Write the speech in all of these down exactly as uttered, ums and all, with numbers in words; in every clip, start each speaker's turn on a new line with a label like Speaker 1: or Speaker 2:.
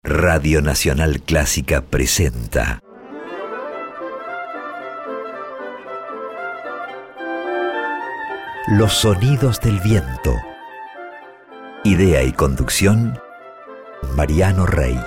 Speaker 1: Radio Nacional Clásica presenta Los sonidos del viento. Idea y conducción, Mariano Rey.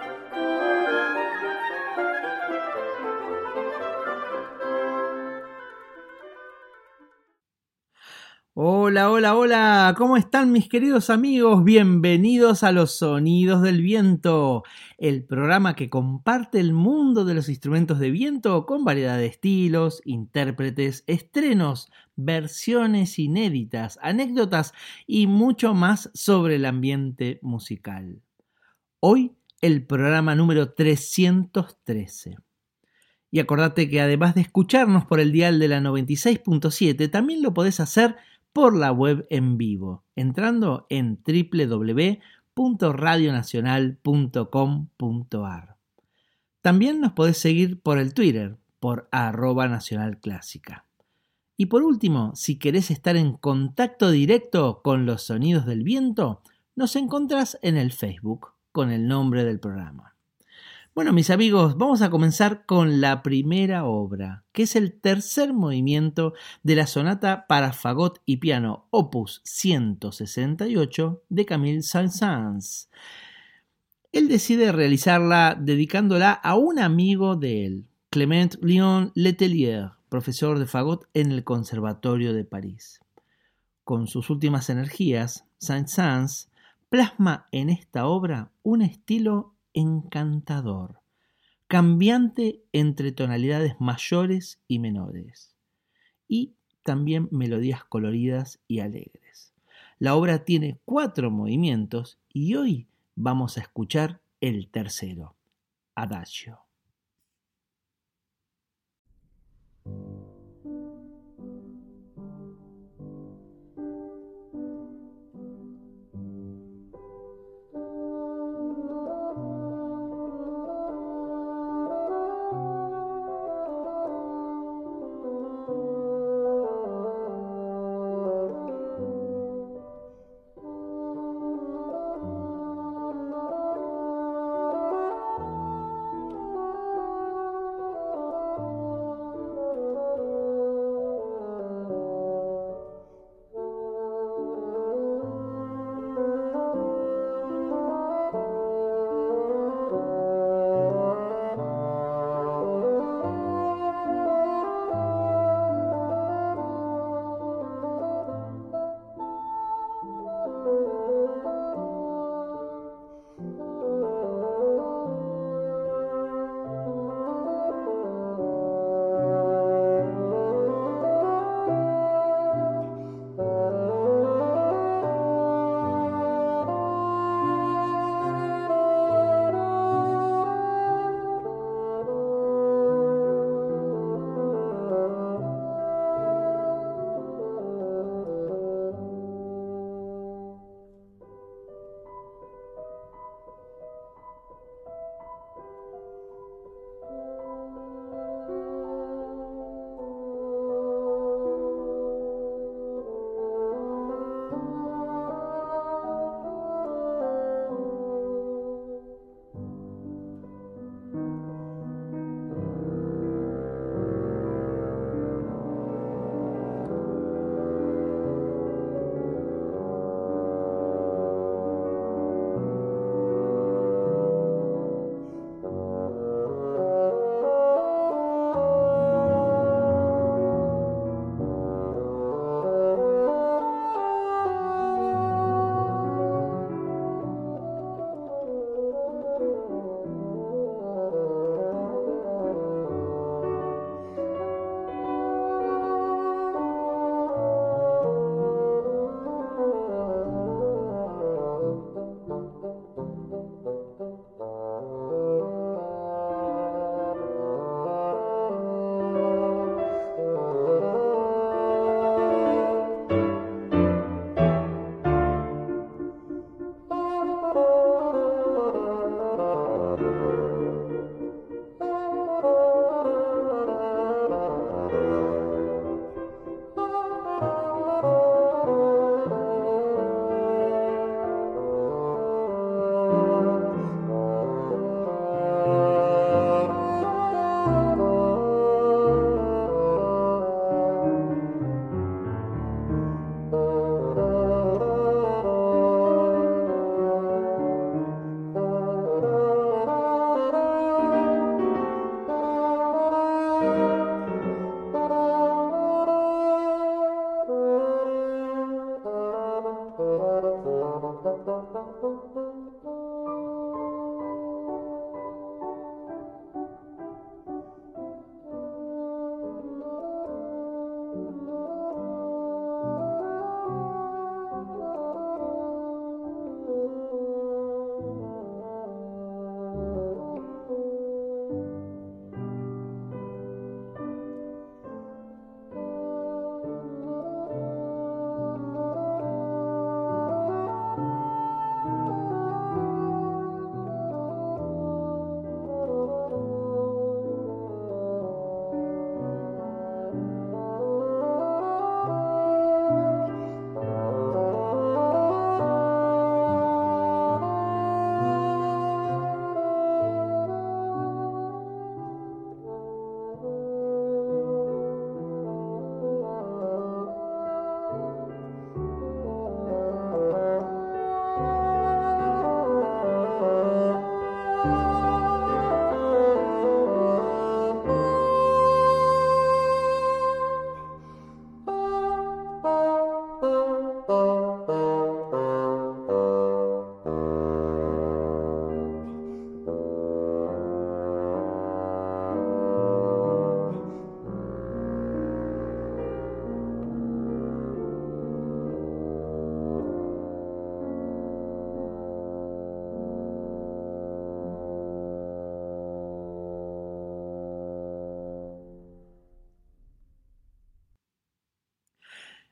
Speaker 2: Hola, hola, hola, ¿cómo están mis queridos amigos? Bienvenidos a Los Sonidos del Viento, el programa que comparte el mundo de los instrumentos de viento con variedad de estilos, intérpretes, estrenos, versiones inéditas, anécdotas y mucho más sobre el ambiente musical. Hoy el programa número trescientos trece. Y acordate que además de escucharnos por el dial de la noventa y seis punto siete, también lo podés hacer por la web en vivo, entrando en doble u doble u doble u punto radio nacional punto com punto a r. También nos podés seguir por el Twitter, por arroba nacionalclásica. Y por último, si querés estar en contacto directo con los sonidos del viento, nos encontrás en el Facebook con el nombre del programa. Bueno, mis amigos, vamos a comenzar con la primera obra, que es el tercer movimiento de la sonata para fagot y piano opus ciento sesenta y ocho de Camille Saint-Saëns. Él decide realizarla dedicándola a un amigo de él, Clement Léon Letelier, profesor de fagot en el Conservatorio de París. Con sus últimas energías, Saint-Saëns plasma en esta obra un estilo encantador, cambiante entre tonalidades mayores y menores, y también melodías coloridas y alegres. La obra tiene cuatro movimientos y hoy vamos a escuchar el tercero, Adagio.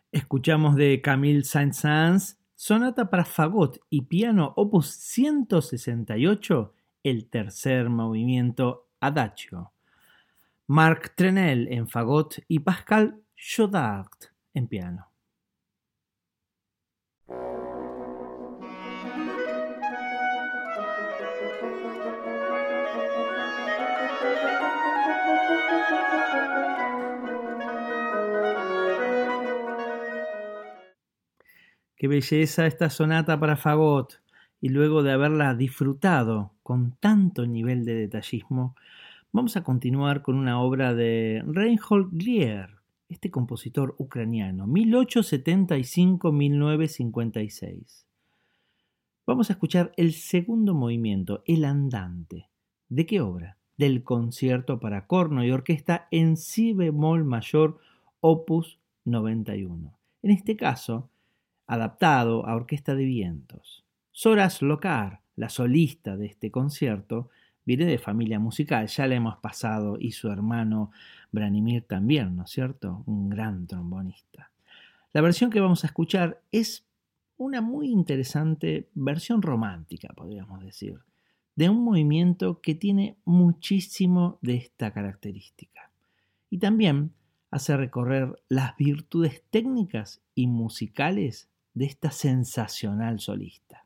Speaker 2: Escuchamos de Camille Saint-Saëns, Sonata para fagot y piano opus ciento sesenta y ocho, el tercer movimiento Adagio. Marc Trenel en fagot y Pascal Jodard en piano. Qué belleza esta sonata para fagot, y luego de haberla disfrutado con tanto nivel de detallismo, vamos a continuar con una obra de Reinhold Glier, este compositor ucraniano, mil ochocientos setenta y cinco a mil novecientos cincuenta y seis. Vamos a escuchar el segundo movimiento, el andante. ¿De qué obra? Del concierto para corno y orquesta en si bemol mayor, opus noventa y uno. En este caso, adaptado a orquesta de vientos. Zora Slokar, la solista de este concierto, viene de familia musical, ya la hemos pasado, y su hermano Branimir también, ¿no es cierto? Un gran trombonista. La versión que vamos a escuchar es una muy interesante versión romántica, podríamos decir, de un movimiento que tiene muchísimo de esta característica. Y también hace recorrer las virtudes técnicas y musicales de esta sensacional solista.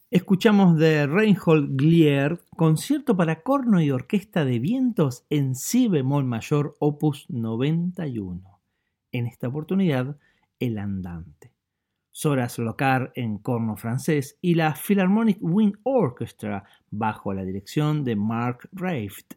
Speaker 2: Escuchamos de Reinhold Glier, concierto para corno y orquesta de vientos en si bemol mayor, opus noventa y uno. En esta oportunidad, el andante. Zora Slokar en corno francés y la Philharmonic Wind Orchestra bajo la dirección de Mark Raft.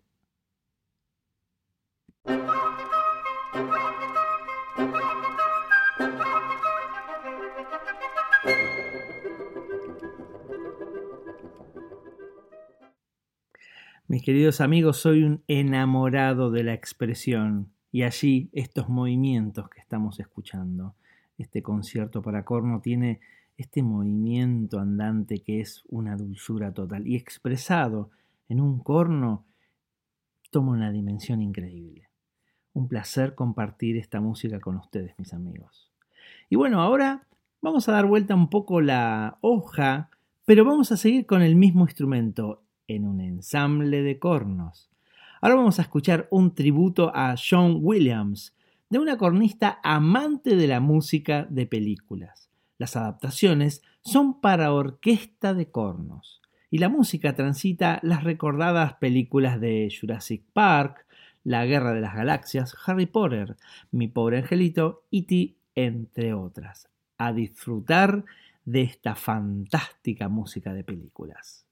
Speaker 2: Mis queridos amigos, soy un enamorado de la expresión y allí estos movimientos que estamos escuchando. Este concierto para corno tiene este movimiento andante que es una dulzura total y expresado en un corno toma una dimensión increíble. Un placer compartir esta música con ustedes, mis amigos. Y bueno, ahora vamos a dar vuelta un poco la hoja, pero vamos a seguir con el mismo instrumento, en un ensamble de cornos. Ahora vamos a escuchar un tributo a John Williams, de una cornista amante de la música de películas. Las adaptaciones son para orquesta de cornos, y la música transita las recordadas películas de Jurassic Park, La Guerra de las Galaxias, Harry Potter, Mi Pobre Angelito, E T, entre otras. A disfrutar de esta fantástica música de películas.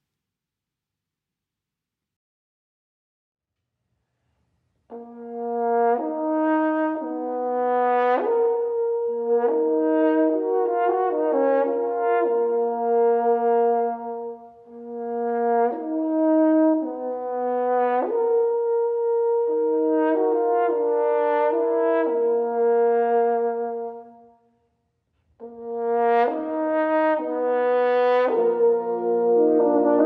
Speaker 3: Thank you.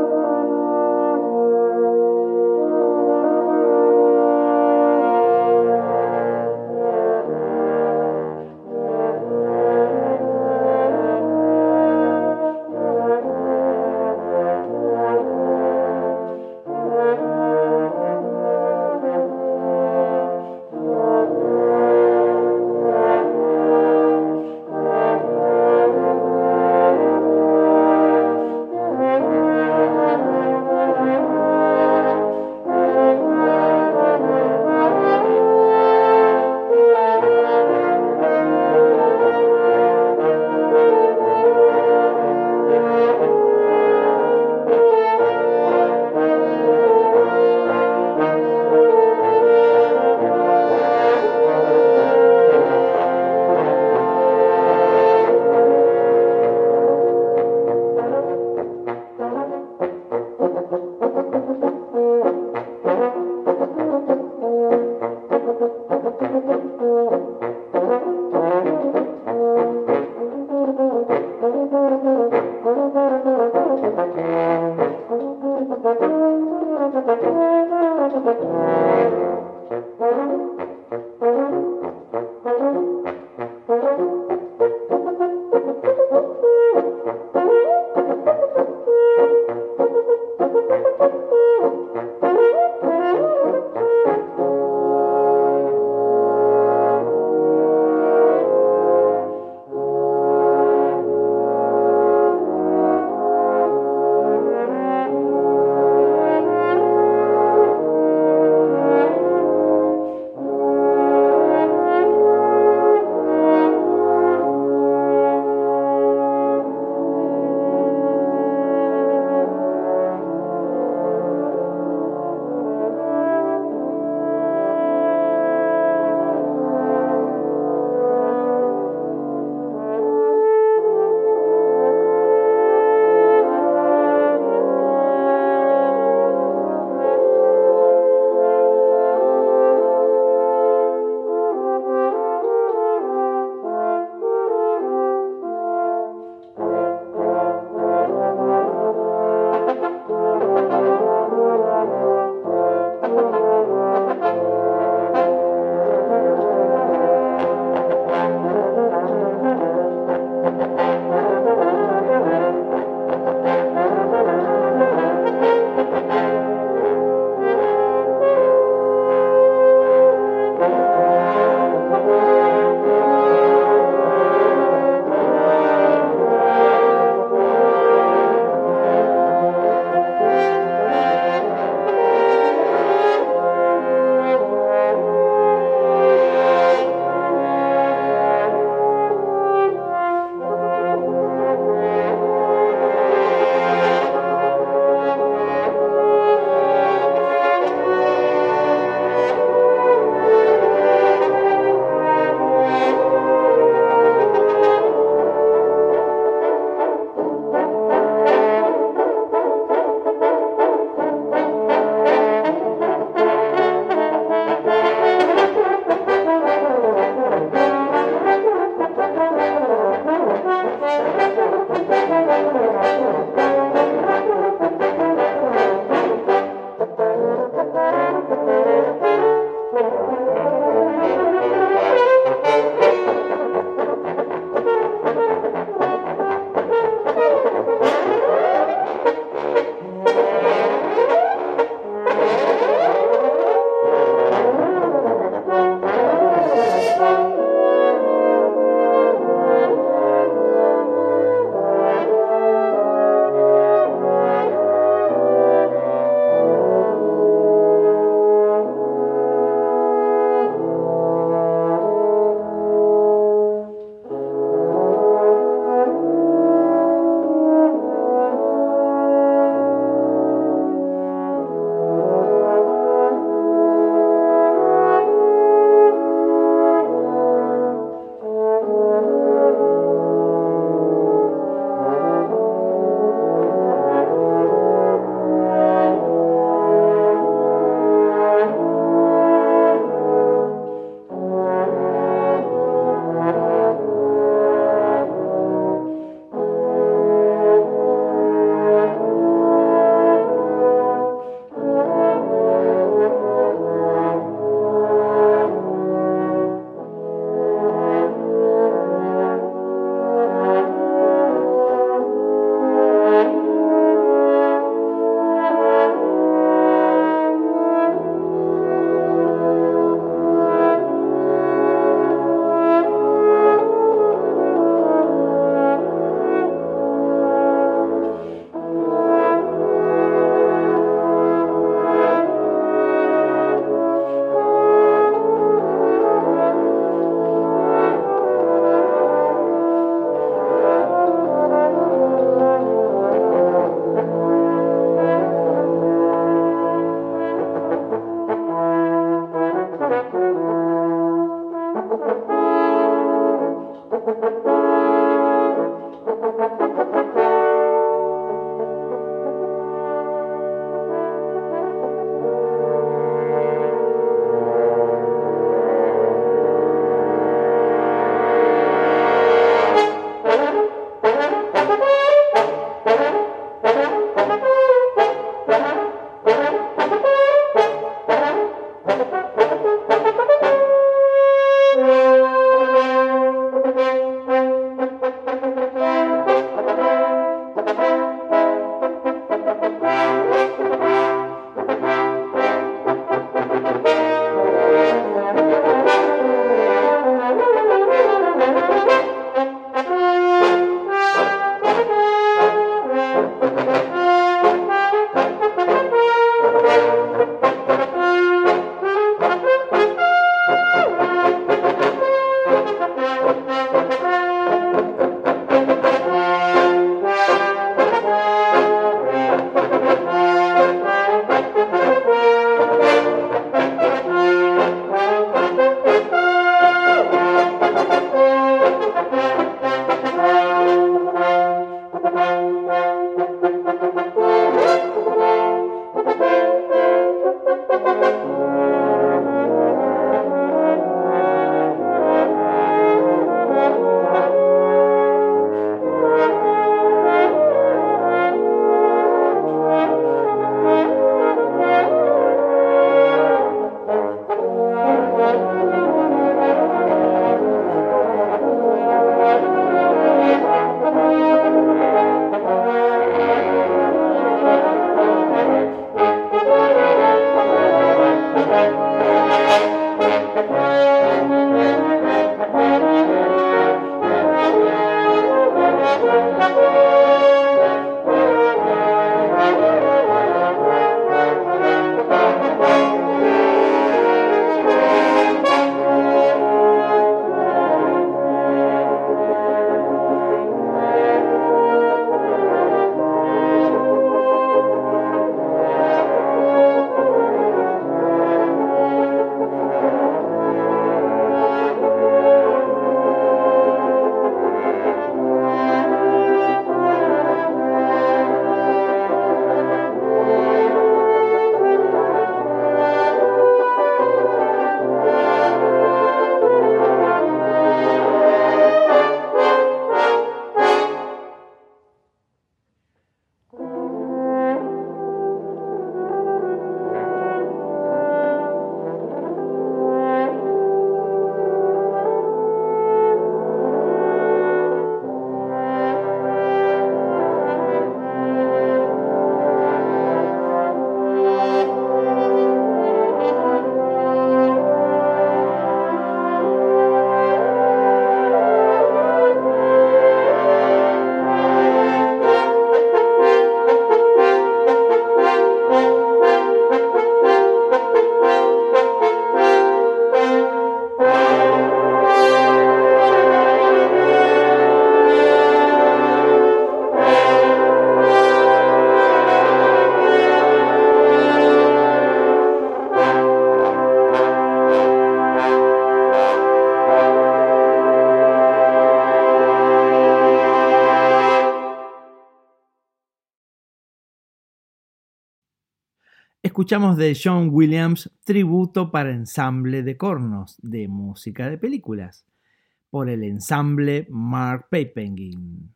Speaker 2: Escuchamos de John Williams Tributo para ensamble de cornos de música de películas por el ensamble Mark Papenguin.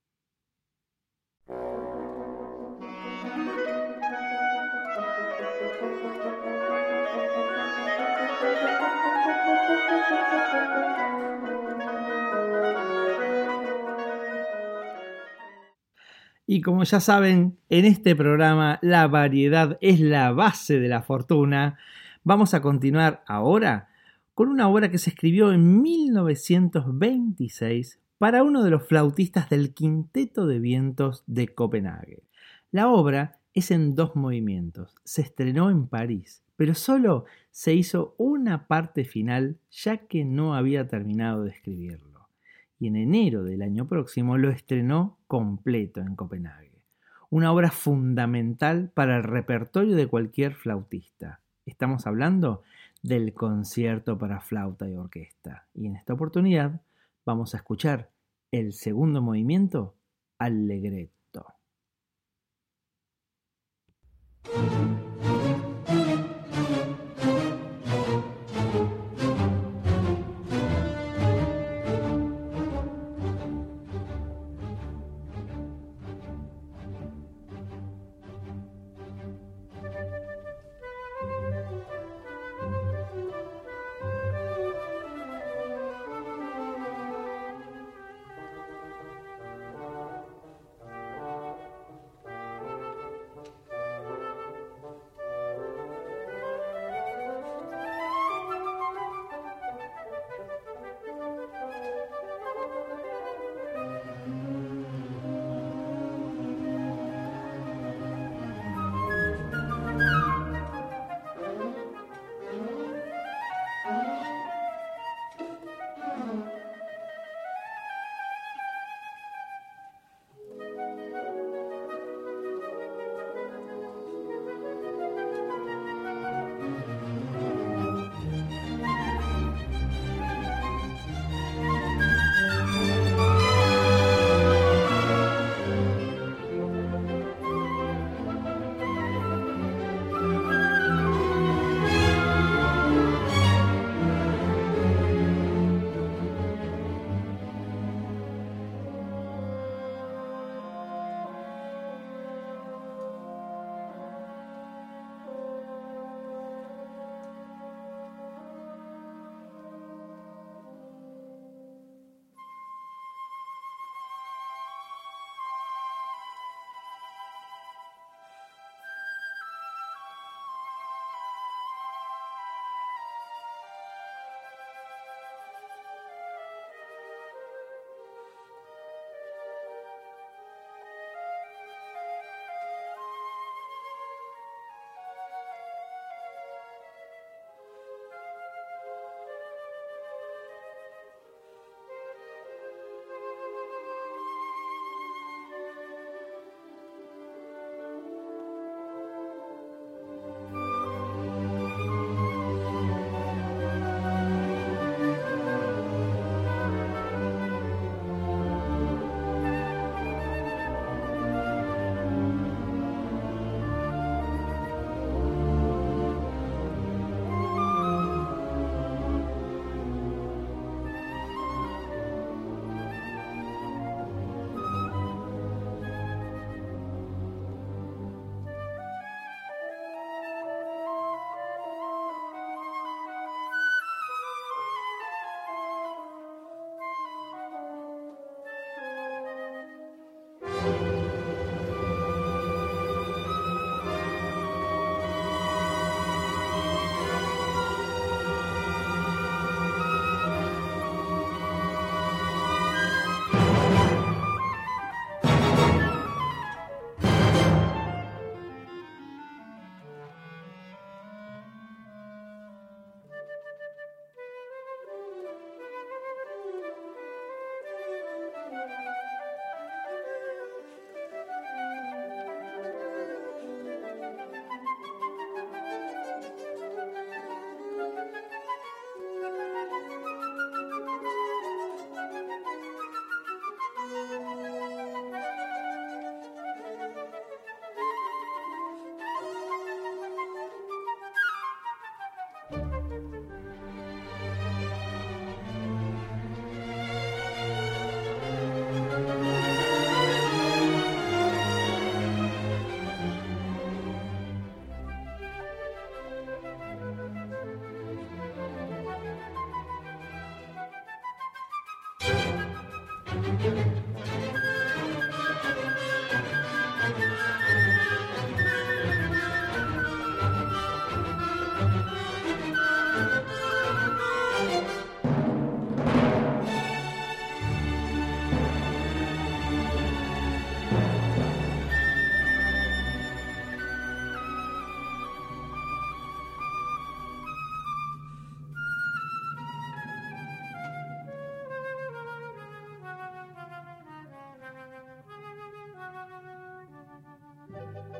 Speaker 2: Y como ya saben, en este programa la variedad es la base de la fortuna. Vamos a continuar ahora con una obra que se escribió en mil novecientos veintiséis para uno de los flautistas del Quinteto de Vientos de Copenhague. La obra es en dos movimientos. Se estrenó en París, pero solo se hizo una parte final ya que no había terminado de escribirlo. Y en enero del año próximo lo estrenó completo en Copenhague. Una obra fundamental para el repertorio de cualquier flautista. Estamos hablando del concierto para flauta y orquesta. Y en esta oportunidad vamos a escuchar el segundo movimiento, Allegretto.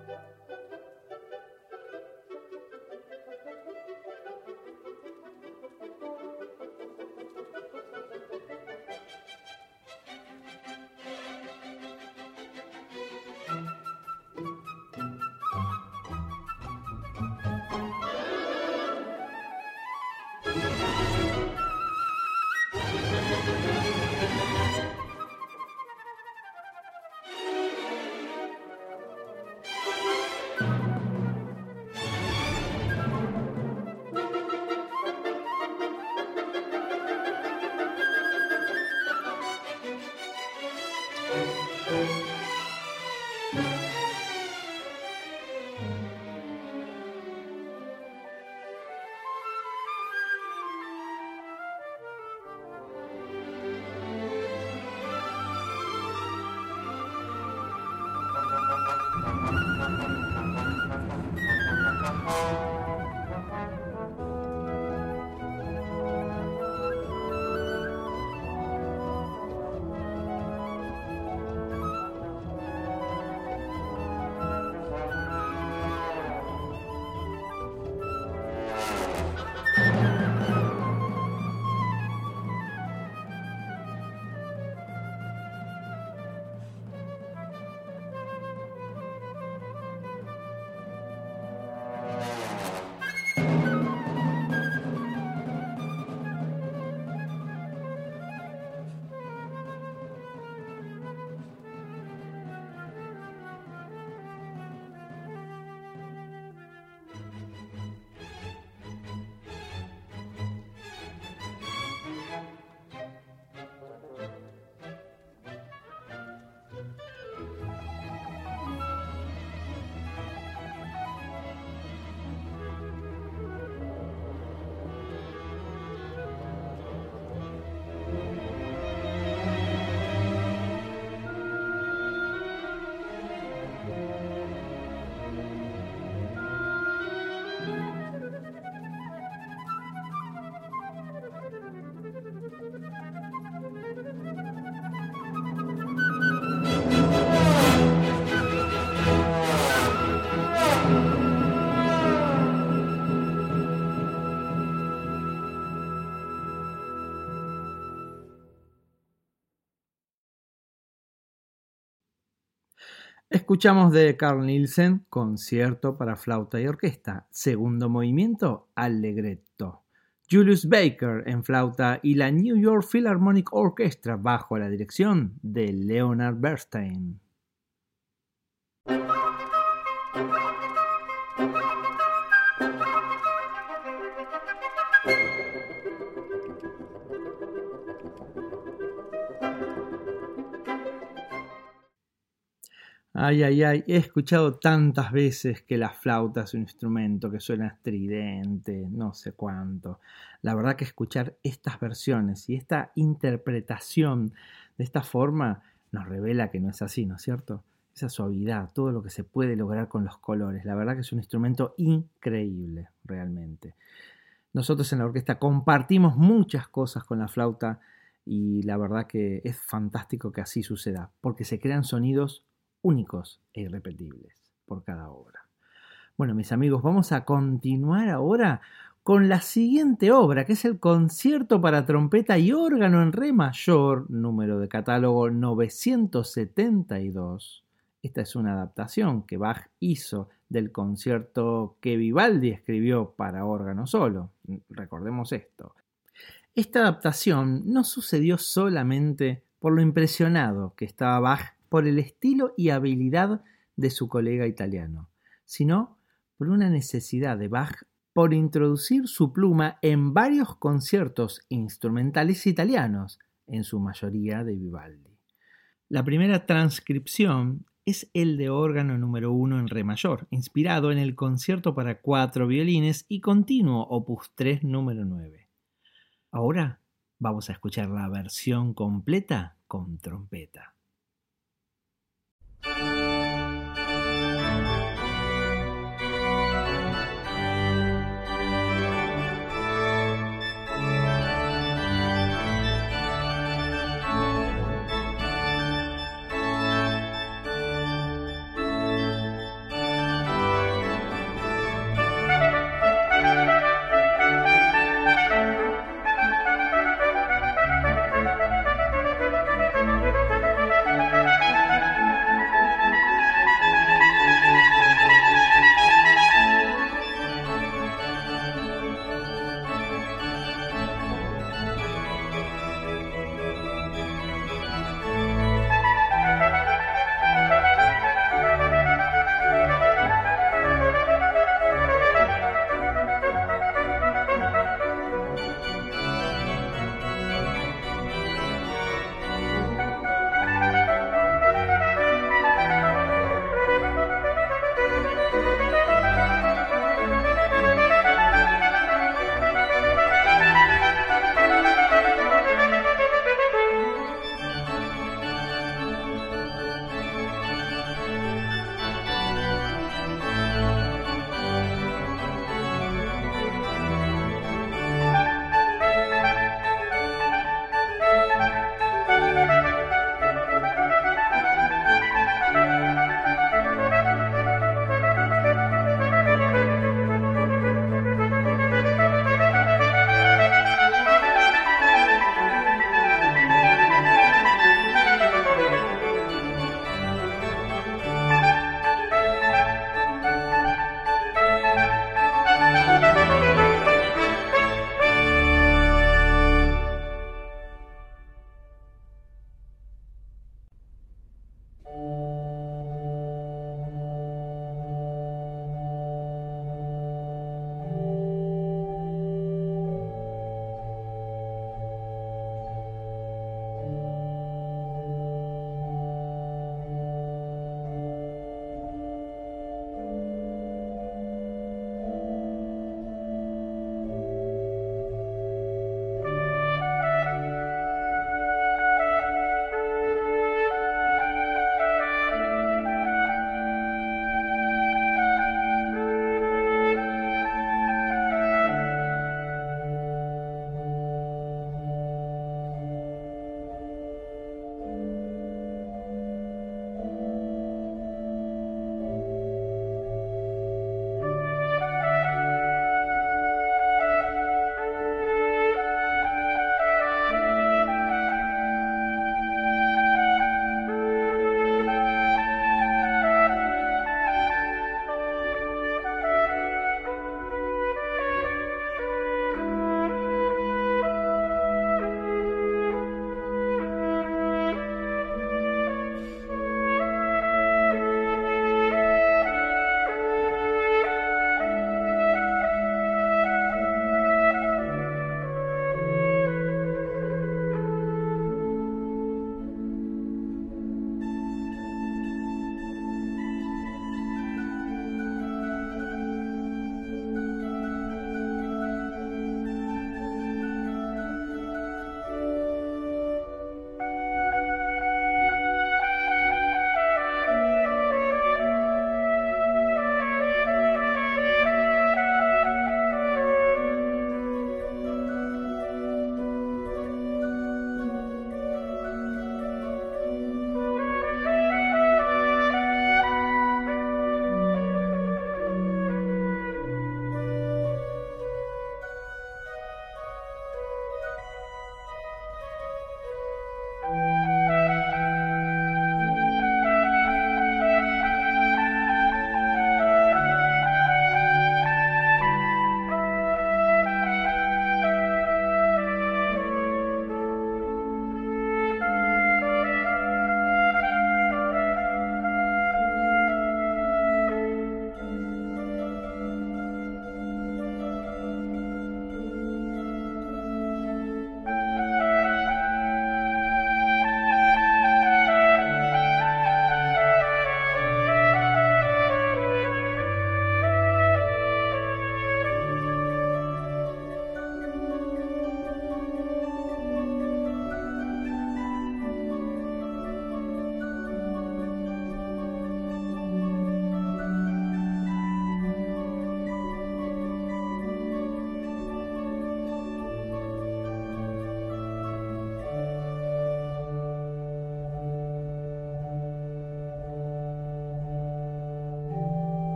Speaker 2: Escuchamos de Carl Nielsen, Concierto para flauta y orquesta, segundo movimiento, Allegretto. Julius Baker en flauta y la New York Philharmonic Orchestra bajo la dirección de Leonard Bernstein. Ay, ay, ay, he escuchado tantas veces que la flauta es un instrumento que suena estridente, no sé cuánto. La verdad que escuchar estas versiones y esta interpretación de esta forma nos revela que no es así, ¿no es cierto? Esa suavidad, todo lo que se puede lograr con los colores. La verdad que es un instrumento increíble, realmente. Nosotros en la orquesta compartimos muchas cosas con la flauta y la verdad que es fantástico que así suceda, porque se crean sonidos únicos e irrepetibles por cada obra. Bueno, mis amigos, vamos a continuar ahora con la siguiente obra, que es el Concierto para trompeta y órgano en re mayor, número de catálogo novecientos setenta y dos. Esta es una adaptación que Bach hizo del concierto que Vivaldi escribió para órgano solo. Recordemos esto. Esta adaptación no sucedió solamente por lo impresionado que estaba Bach por el estilo y habilidad de su colega italiano, sino por una necesidad de Bach por introducir su pluma en varios conciertos instrumentales italianos, en su mayoría de Vivaldi. La primera transcripción es el de órgano número uno en re mayor, inspirado en el concierto para cuatro violines y continuo opus tres número nueve. Ahora vamos a escuchar la versión completa con trompeta.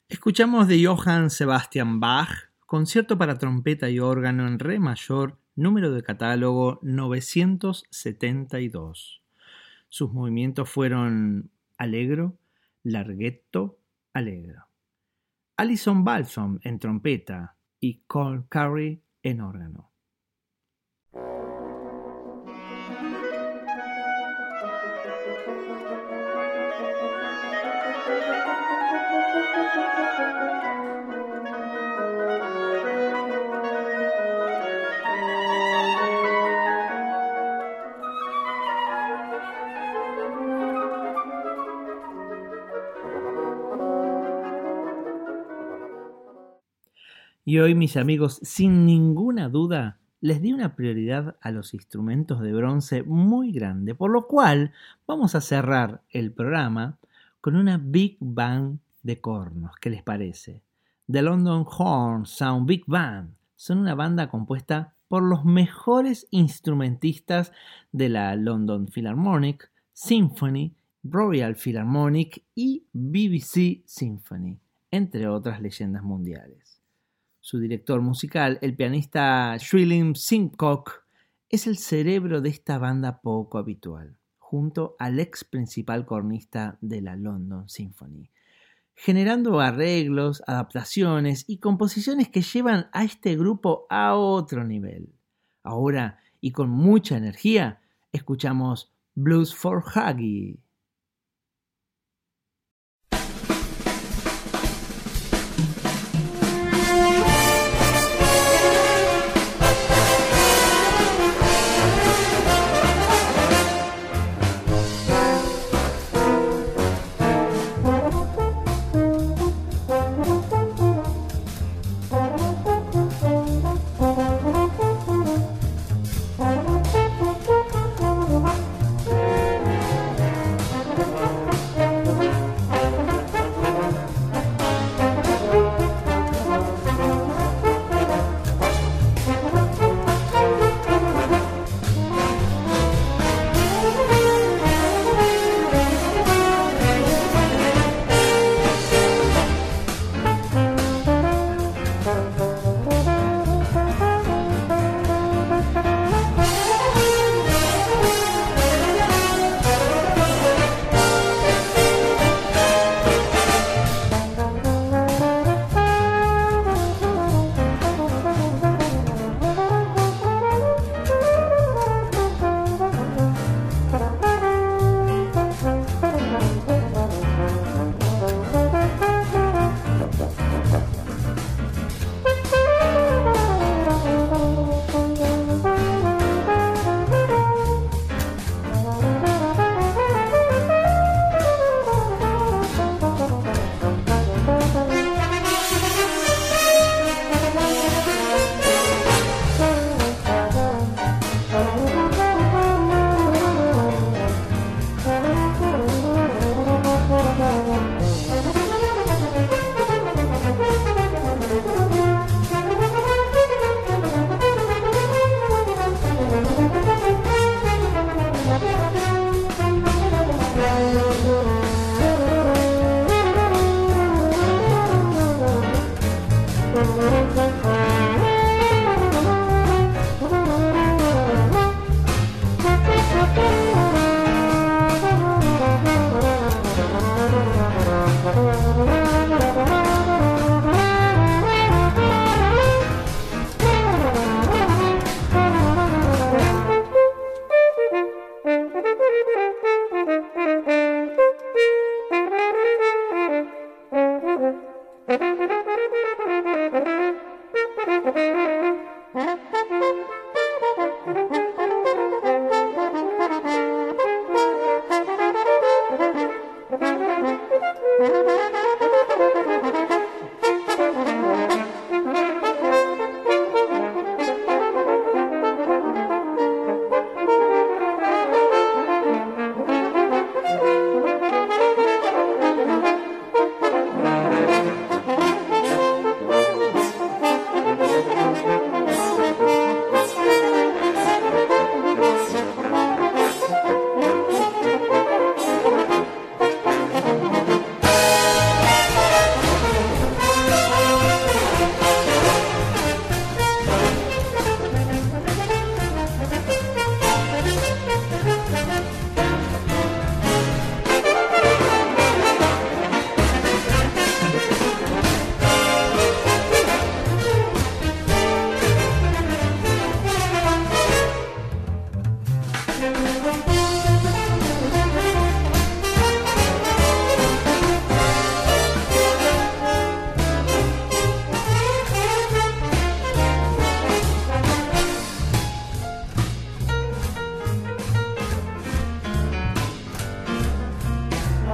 Speaker 2: Escuchamos de Johann Sebastian Bach, concierto para trompeta y órgano en re mayor, número de catálogo novecientos setenta y dos. Sus movimientos fueron allegro, larghetto, allegro. Alison Balsom en trompeta y Cole Curry en órgano. Y hoy, mis amigos, sin ninguna duda, les di una prioridad a los instrumentos de bronce muy grande, por lo cual vamos a cerrar el programa con una Big Band de cornos. ¿Qué les parece? The London Horn Sound Big Band son una banda compuesta por los mejores instrumentistas de la London Philharmonic, Symphony, Royal Philharmonic y B B C Symphony, entre otras leyendas mundiales. Su director musical, el pianista Shrilin Simcock, es el cerebro de esta banda poco habitual, junto al ex principal cornista de la London Symphony, generando arreglos, adaptaciones y composiciones que llevan a este grupo a otro nivel. Ahora, y con mucha energía, escuchamos Blues for Huggy.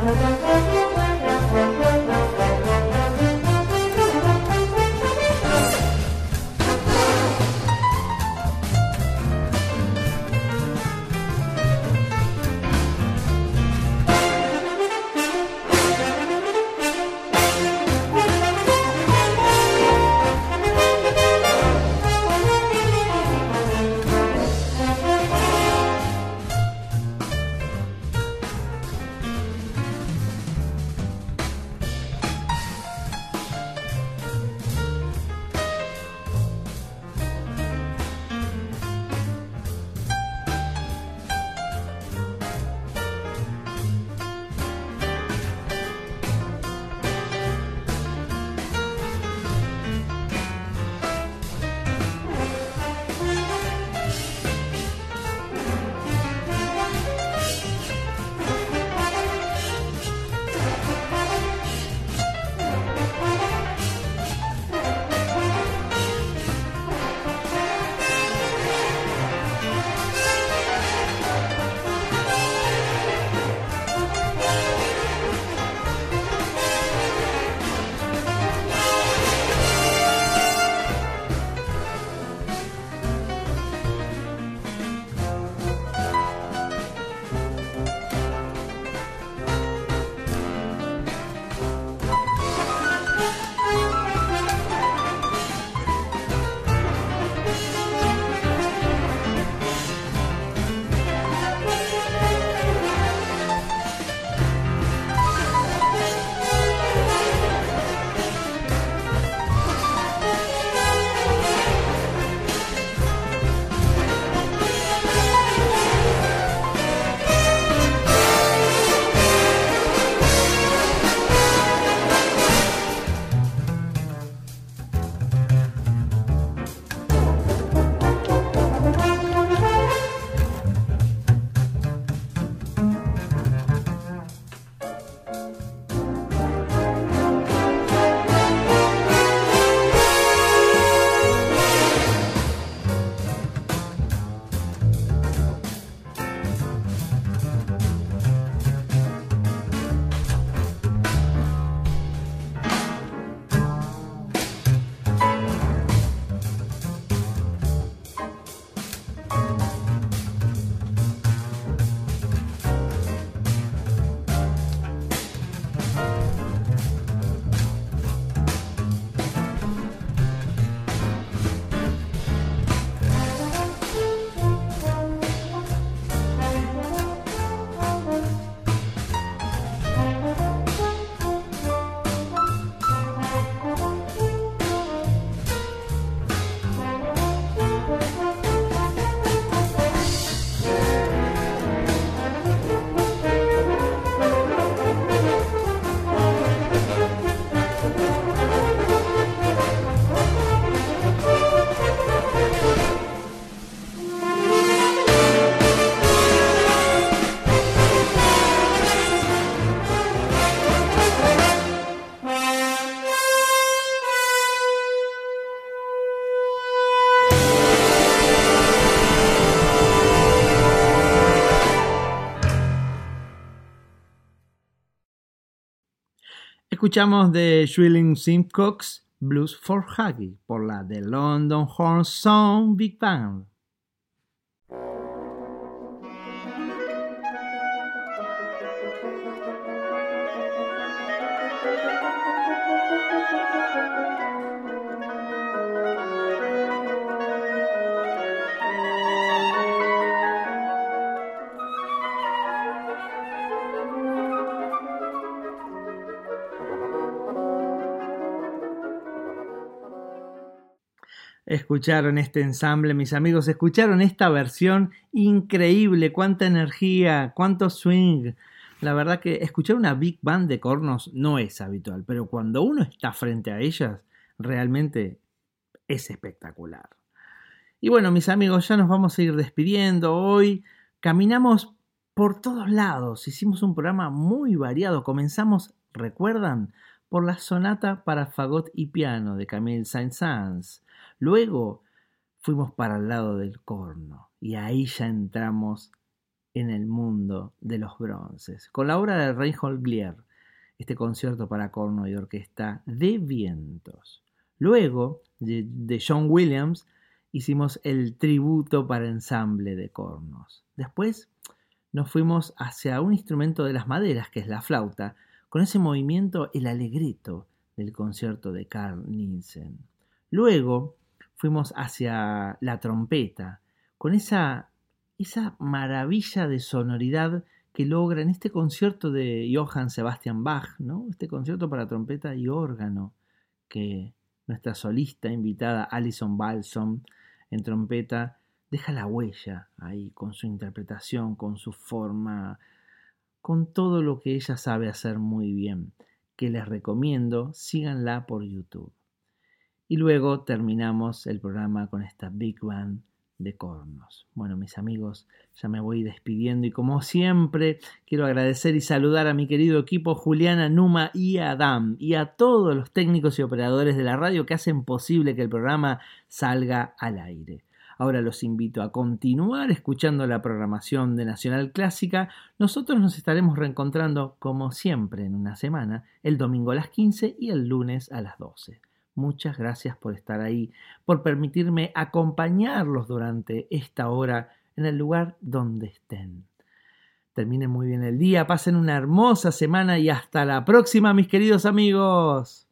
Speaker 2: Escuchamos de Swilling Simcox Blues for Huggy por la The London Horn Song Big Band. Escucharon este ensamble, mis amigos, escucharon esta versión increíble, cuánta energía, cuánto swing. La verdad que escuchar una big band de cornos no es habitual, pero cuando uno está frente a ellas, realmente es espectacular. Y bueno, mis amigos, ya nos vamos a ir despidiendo. Hoy caminamos por todos lados, hicimos un programa muy variado. Comenzamos, ¿recuerdan? Por la sonata para fagot y piano de Camille Saint-Saëns. Luego fuimos para el lado del corno y ahí ya entramos en el mundo de los bronces, con la obra de Reinhold Glier, este concierto para corno y orquesta de vientos. Luego, de, de John Williams, hicimos el tributo para ensamble de cornos. Después nos fuimos hacia un instrumento de las maderas, que es la flauta, con ese movimiento, el alegreto del concierto de Carl Nielsen. Luego fuimos hacia la trompeta, con esa, esa maravilla de sonoridad que logra en este concierto de Johann Sebastian Bach, ¿no? Este concierto para trompeta y órgano, que nuestra solista invitada Alison Balsom en trompeta deja la huella ahí con su interpretación, con su forma, con todo lo que ella sabe hacer muy bien, que les recomiendo, síganla por YouTube. Y luego terminamos el programa con esta Big Band de cornos. Bueno, mis amigos, ya me voy despidiendo y como siempre quiero agradecer y saludar a mi querido equipo Juliana, Numa y Adam y a todos los técnicos y operadores de la radio que hacen posible que el programa salga al aire. Ahora los invito a continuar escuchando la programación de Nacional Clásica. Nosotros nos estaremos reencontrando como siempre en una semana, el domingo a las quince y el lunes a las doce. Muchas gracias por estar ahí, por permitirme acompañarlos durante esta hora en el lugar donde estén. Terminen muy bien el día, pasen una hermosa semana y hasta la próxima, mis queridos amigos.